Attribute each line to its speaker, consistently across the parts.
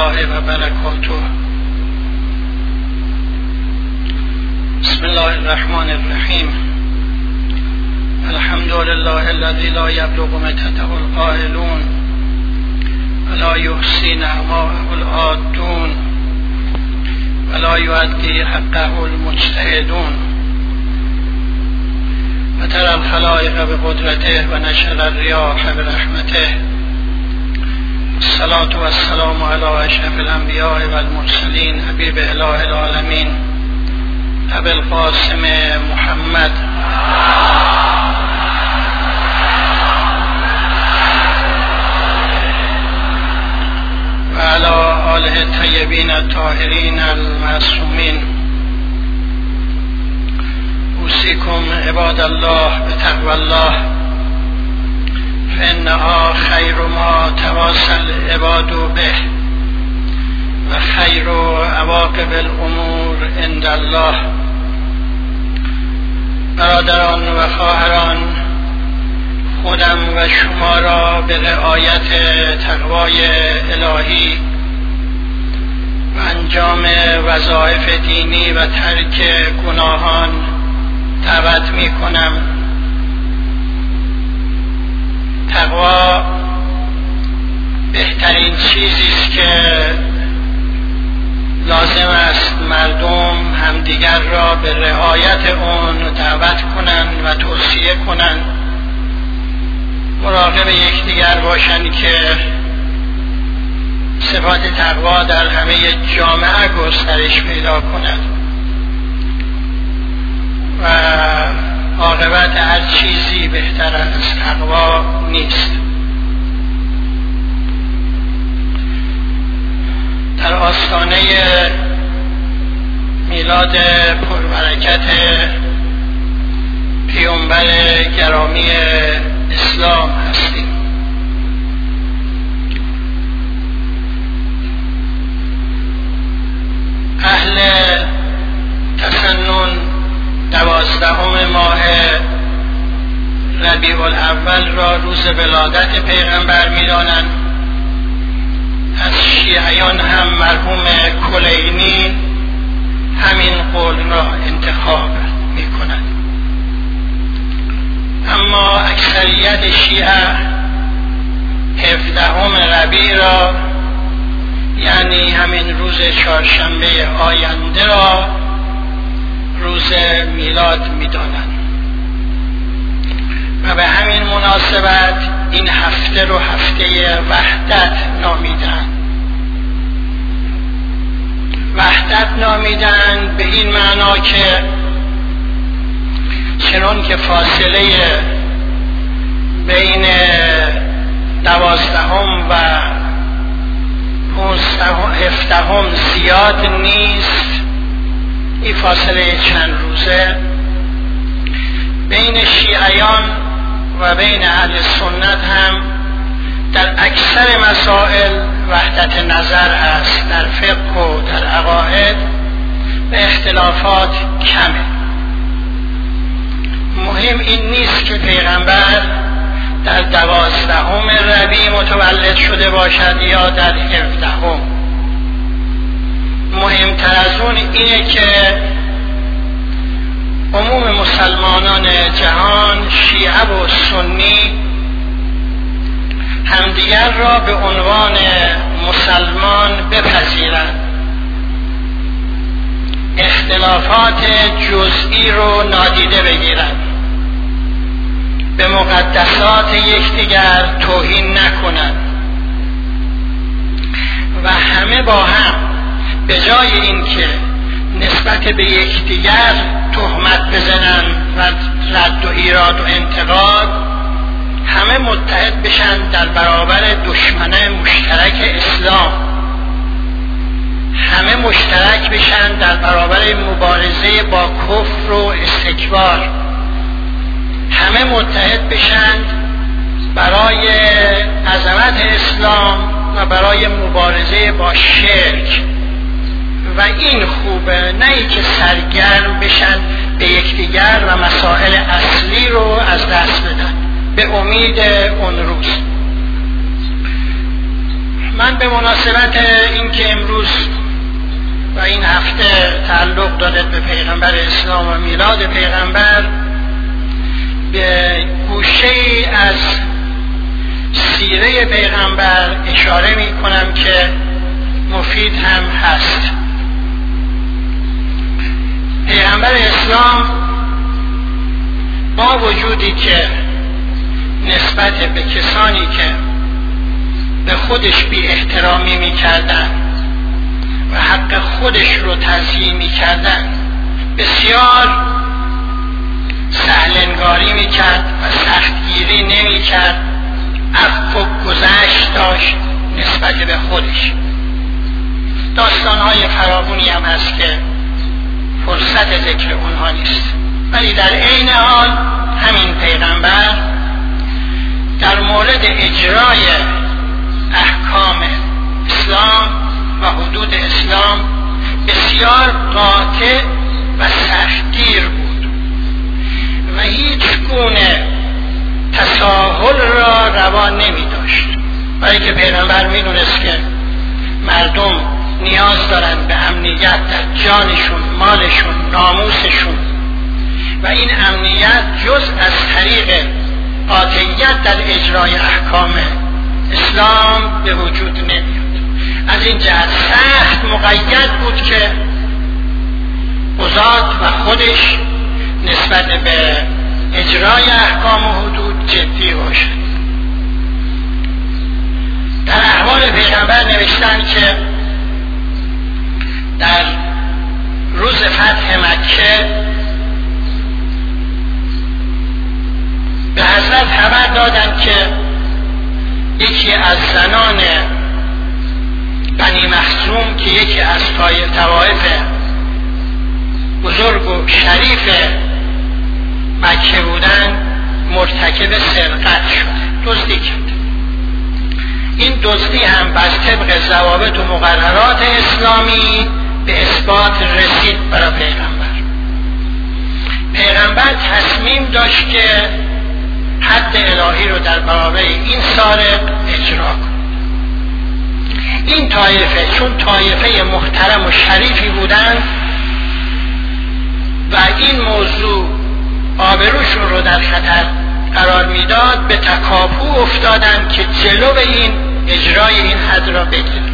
Speaker 1: الله وبركاته. بسم الله الرحمن الرحیم. الحمد لله الذي لا يبلغ متته القائلون ولا يحصي نعماءه العادون ولا يؤدي حقه المجتهدون وترى الخلائق بقدرته ونشر الرياح برحمته. الصلاة والسلام على أشرف الأنبياء والمرسلين حبيب إله العالمين أبي القاسم محمد وعلى آله الطيبين الطاهرين المعصومين. أوصيكم عباد الله بتقوى الله فإنها خير ما تواصى العباد به وخير عواقب الأمور عند الله. برادران و خواهران، خودم و شما را به رعایت تقوای الهی و انجام وظایف دینی و ترک گناهان دعوت می کنم. تقوا بهترین چیزی است که لازم است مردم همدیگر را به رعایت آن دعوت کنند و توصیه کنند، مراقب یکدیگر باشند که صفات تقوا در همه جامعه گسترش پیدا کند و عاقبت هر چیزی بهتر از تقوا نیست. در آستانه میلاد پربرکت پیامبر گرامی اسلام هستیم. اهل تسنن 12 ماه ربیع الاول را روز ولادت پیغمبر می‌دانند. از شیعیان هم مرحوم کلینی همین قول را انتخاب می‌کنند، اما اکثریت شیعه 17 ربیع را، یعنی همین روز چهارشنبه آینده را روز میلاد می‌دانند و به همین مناسبت این هفته رو هفته وحدت نامیدند. وحدت نامیدند به این معنا که چنان که فاصله بین 12 و 17 زیاد نیست، این فاصله چند روزه بین شیعیان و بین اهل سنت هم در اکثر مسائل وحدت نظر است. در فقه و در عقاید و اختلافات کمه. مهم این نیست که پیغمبر در 12 ربیع متولد شده باشد یا در 17. مهمتر از اون اینه که عموم مسلمانان جهان، شیعه و سنی، همدیگر را به عنوان مسلمان بپذیرند، اختلافات جزئی رو نادیده بگیرند، به مقدسات یکدیگر توهین نکنند و همه با هم به جای اینکه نسبت به یکدیگر تهمت بزنن و رد و ایراد و انتقاد، همه متحد بشن در برابر دشمن مشترک اسلام، همه مشترک بشن در برابر مبارزه با کفر و استکبار، همه متحد بشن برای عظمت اسلام و برای مبارزه با شرک. و این خوبه، نه ای که سرگرم بشن به یکدیگر و مسائل اصلی رو از دست بدن به امید اون روز. من به مناسبت اینکه امروز و این هفته تعلق دارد به پیغمبر اسلام و میلاد پیغمبر، به گوشه ای از سیره پیغمبر اشاره می کنم که مفید هم هست. پیغمبر اسلام با وجودی که نسبت به کسانی که به خودش بی احترامی می کردن و حق خودش رو تضییع می کردن بسیار سهلنگاری می کرد و سختگیری نمی کرد، عفو و گذشت داشت نسبت به خودش. داستانهای فراوانی هم هست که فرصت ذکر اونها نیست، ولی در عین حال همین پیغمبر در مورد اجرای احکام اسلام و حدود اسلام بسیار قاطع و سختگیر بود و هیچ گونه تساهل را روا نمی داشت، برای که پیغمبر می دونست که مردم نیاز دارند به امنیت در جانشون، مالشون، ناموسشون و این امنیت جز از طریق قاطعیت در اجرای احکام اسلام به وجود نمیاد. از این جهت سخت مقید بود که قضات و خودش نسبت به اجرای احکام و حدود جدی باشد. در احوال پیغمبر نوشتن که در روز فتح مکه به حضرت خبر دادند که یکی از زنان بنی مخزوم که یکی از طوایف بزرگ و شریف مکه بودن مرتکب سرقت شد، دزدی کرد. این دزدی هم بر طبق ضوابط و مقررات اسلامی به اثبات رسید برای پیغمبر تصمیم داشت که حد الهی رو در برابر این سارق اجرا کند. این طایفه چون طایفه محترم و شریفی بودند و این موضوع آبروشون رو در خطر قرار میداد، به تکاپو افتادند که جلو این اجرای این حد را بگیرند.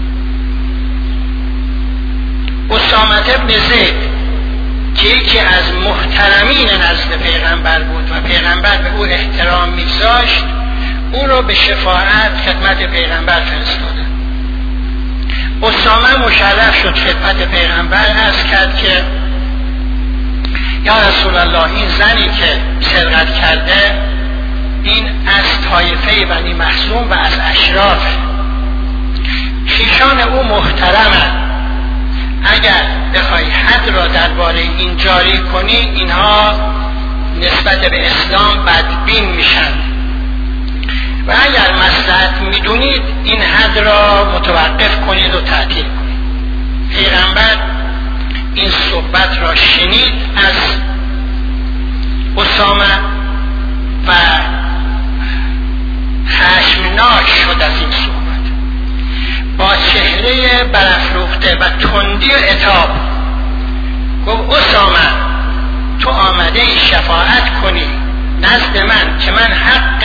Speaker 1: اسامه بن زید که یکی از محترمین نزد پیغمبر بود و پیغمبر به او احترام می‌گذاشت، او را به شفاعت خدمت پیغمبر فرستادند. اسامه مشرف شد خدمت پیغمبر، عرض کرد که یا رسول الله، این زنی که سرقت کرده این از طایفه بنی مخزوم و از اشراف، خویشان او محترمند، اگر بخوای حد را درباره این جاری کنی اینها نسبت به اسلام بدبین میشن و اگر مصلحت میدونید این حد را متوقف کنید و تعطیل کنید. پیغمبر این صحبت را شنید از اسامه و خشمناک شد از این صحبت. با چهره برافروخته و تندی و عتاب گفت اسامه، تو آمده ای شفاعت کنی نزد من که من حق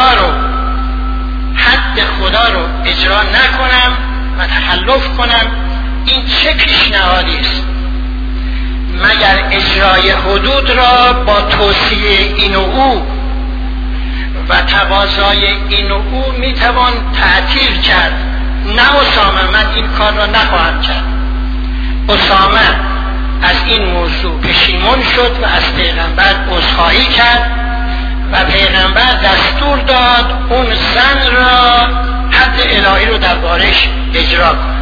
Speaker 1: خدا رو اجرا نکنم و تخلف کنم؟ این چه پیشنهادی است؟ مگر اجرای حدود را با توصیه این و او و تقاضای این و او میتوان تعطیل کرد؟ نه اسامه، من این کار را نخواهم کرد. اسامه از این موضوع پشیمون شد و از پیغمبر عذرخواهی کرد و پیغمبر دستور داد اون زن را حد الهی رو دربارش اجرا کند.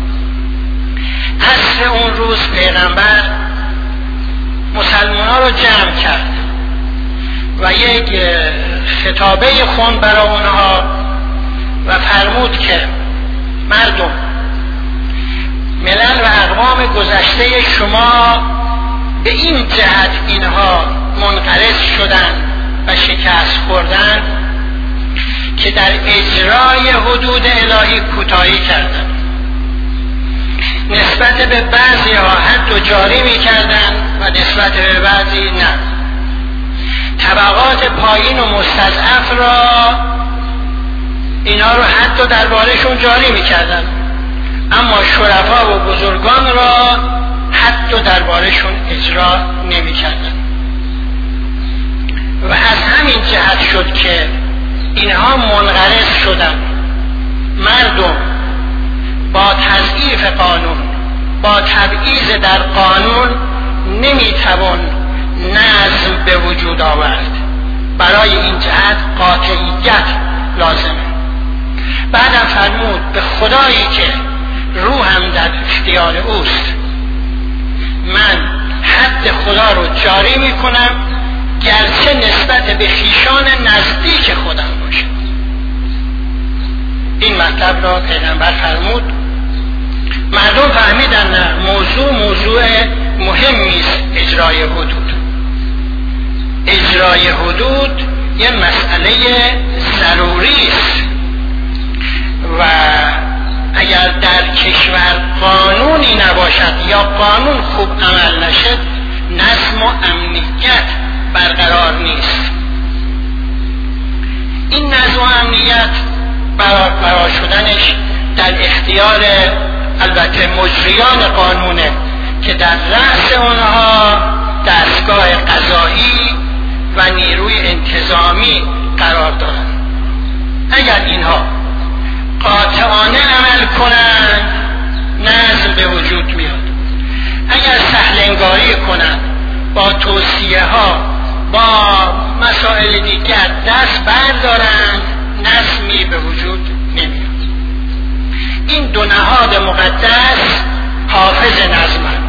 Speaker 1: عصر اون روز پیغمبر مسلمان‌ها رو جمع کرد و یک خطابه خوند برای اونها و فرمود که مردم، ملل و اقوام گذشته شما به این جهت اینها منقرض شدند و شکست خوردند که در اجرای حدود الهی کوتاهی کردن، نسبت به بعضی ها حد و جاری می کردن و نسبت به بعضی نه. طبقات پایین و مستضعف را اینا رو حد و دربارشون جاری می کردن، اما شرفا و بزرگان را حد و دربارشون اجرا نمی کردن. و از همین جهت شد که اینها منقرض شدن. مردم با تضعیف قانون، با تبعیض در قانون نمیتوان نظم به وجود آورد. برای این جهت قاطعیت لازمه. بعدم فرمود به خدایی که روحم در اختیار اوست، من حد خدا رو جاری میکنم، گرچه نسبت به خویشان نزدیک خودم باشه. این مطلب را پیغمبر فرمود. مردم فهمیدن نه، موضوع مهمی است. اجرای حدود، اجرای حدود یه مسئله ضروری است و اگر در کشور قانونی نباشد یا قانون خوب عمل نشد، نظم و امنیت برقرار نیست. این نظم و امنیت برقرار شدنش در اختیار البته مجریان قانونه که در رأس اونها دستگاه قضایی و نیروی انتظامی قرار دارند. اگر اینها قاطعانه عمل کنند، نظم به وجود میاد. اگر سهلنگاری کنند، با توصیه ها، با مسائل دیگر دست بردارند، نظمی به وجود نمیاد. این دو نهاد مقدس حافظ نظمند.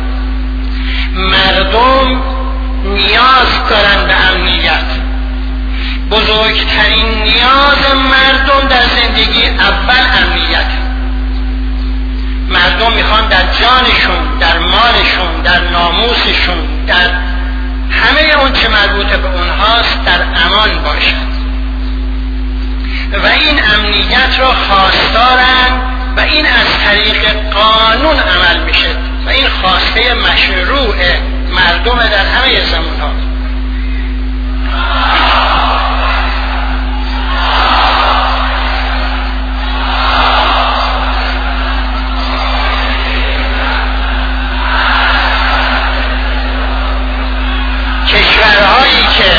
Speaker 1: مردم نیاز دارند به امنیت. بزرگترین نیاز مردم در زندگی اول امنیت. مردم میخوان در جانشون، در مالشون، در ناموسشون، در همه اون چه مربوط به اونهاست در امان باشند و این امنیت را خواستارند و این از طریق قانون عمل میشه و این خواسته مشروع مردم در همه زمانها. کشورهایی که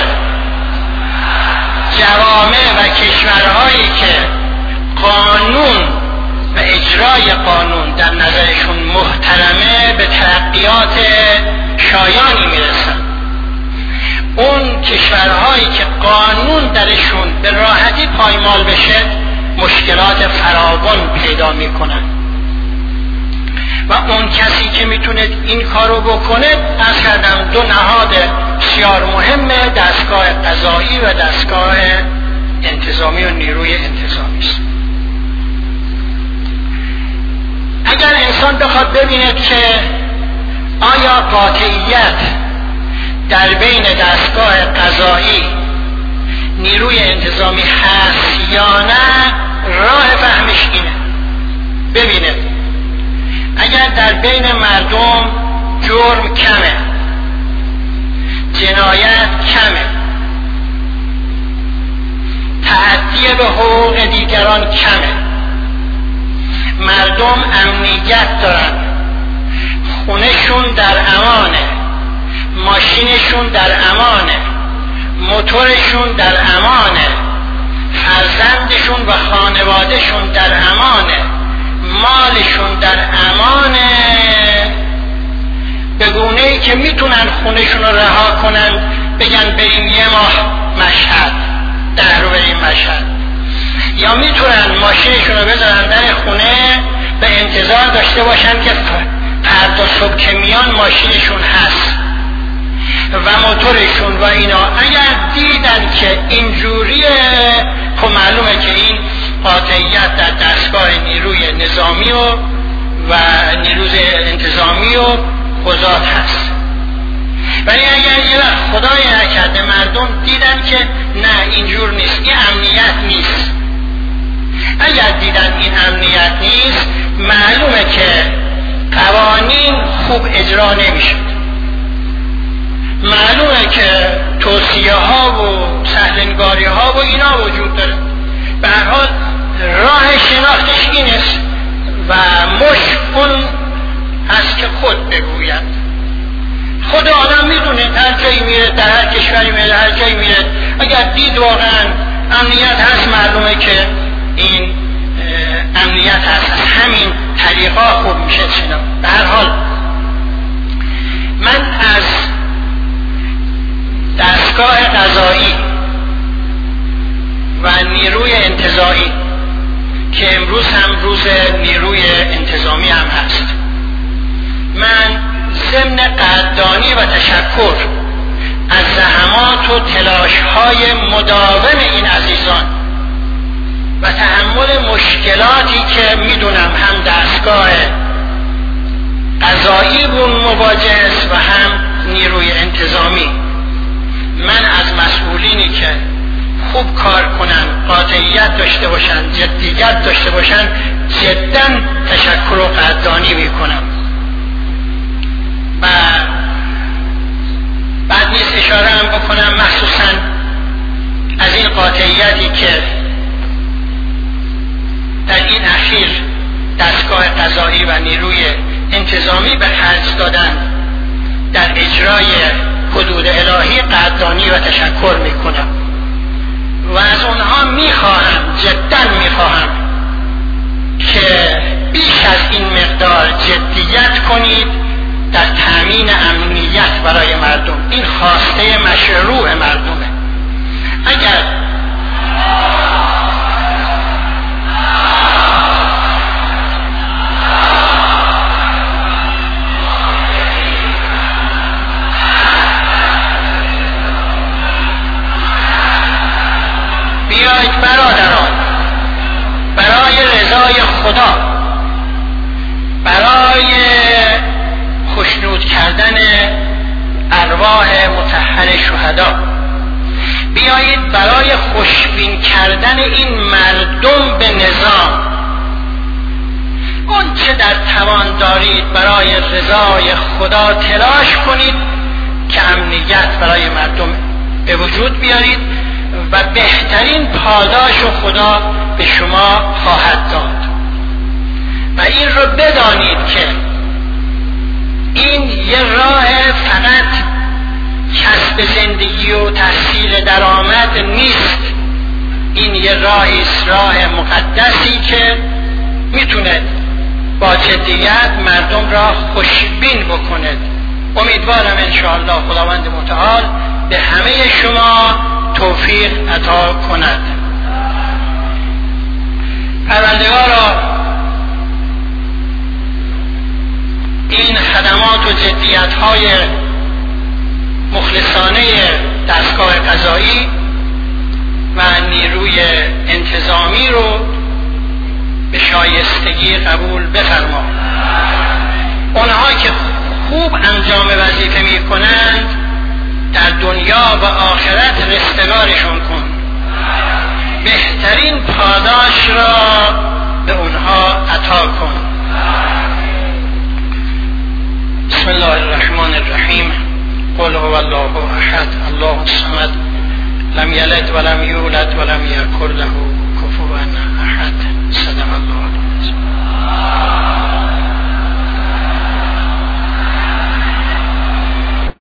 Speaker 1: جوامع و کشورهایی که قانون و اجرای قانون در نظرشون محترمه به ترقیات شایانی میرسن. اون کشورهایی که قانون درشون به راحتی پایمال بشه مشکلات فراوان پیدا میکنن و اون کسی که میتونه این کارو بکنه، از کردم دو نهاد بسیار مهمه، دستگاه قضایی و دستگاه انتظامی و نیروی انتظامی است. اگر انسان بخواد ببینه که آیا قاطعیت در بین دستگاه قضایی نیروی انتظامی هست یا نه، راه فهمش اینه. ببینه اگر در بین مردم جرم کمه، جنایت کمه، تعدی به حقوق دیگران کمه، مردم امنیت دارن، خونهشون در امانه، ماشینشون در امانه، موتورشون در امانه، فرزندشون و خانوادهشون در امانه، مالشون در امانه، به گونه‌ای که میتونن خونهشون رو رها کنن، بگن بریم یه ماه مشهد، رو بریم مشهد، یا میتونن ماشینشون رو بذارن در خونه به انتظار داشته باشن که فردا صبح که میان ماشینشون هست و موتورشون و اینا. اگر دیدن که اینجوریه، خب معلومه که این قاطعیت در دستگاه نیروی نظامی و نیروی انتظامی و قضات هست. ولی اگر یه وقت خدای نکرده مردم دیدن که نه اینجور نیست، این امنیت نیست، اگر دیدن این امنیت نیست، معلومه که قوانین خوب اجرا نمیشه، معلومه که توصیه ها و سهلنگاری ها و اینا وجود داره. به هر حال راه شناختش این است و مش اون هست که خود بگوید. خود آدم میدونه هر جایی میره، در هر کشوری میره، هر جایی میره، اگر دید واقعا امنیت هست، معلومه که این امنیت هست. از همین طریقا خوب میشه شناخت. به هر حال من از دستگاه قضایی و نیروی انتزاعی که امروز هم روز نیروی انتظامی هم هست، من ضمن قدردانی و تشکر از زحمات و تلاش‌های مداوم این عزیزان و تحمل مشکلاتی که میدونم هم دستگاه قضایی بون مواجه است و هم نیروی انتظامی، من از مسئولینی که خوب کار کنن، قاطعیت داشته باشن، جدیت داشته باشن، جدا تشکر و قدردانی میکنم. و بعد نیست اشاره هم بکنم مخصوصا از این قاطعیتی که در این اخیر دستگاه قضایی و نیروی انتظامی به خرج دادن در اجرای حدود الهی قدردانی و تشکر میکنم و از اونها میخواهم، جدا میخواهم که بیش از این مقدار جدیت کنید در تامین امنیت برای مردم. این خواسته مشروع مردمه. اگر بیایید برادران، برای رضای خدا، برای خوشنود کردن ارواح مطهر شهدا، بیایید برای خوشبین کردن این مردم به نظام اون چه در توان دارید برای رضای خدا تلاش کنید که امنیت برای مردم به وجود بیارید و بهترین پاداش و خدا به شما خواهد داد. و این رو بدانید که این یه راه فقط کسب زندگی و تحصیل درآمد نیست، این یه راهی است، راه مقدسی که میتونه با جدیت مردم را خوشبین بکنه. امیدوارم انشاءالله خداوند متعال به همه شما توفیق عطا کند. پروردگارا این خدمات و جدیت‌های مخلصانه دستگاه قضایی و نیروی انتظامی رو به شایستگی قبول بفرما. اونها که خوب انجام وظیفه می کنند در دنیا و آخرت رستگارشون کن، بهترین پاداش را به اونها عطا کن. بسم الله الرحمن الرحیم. قل هو الله احد الله الصمد لم یلد ولم یولد ولم یکن له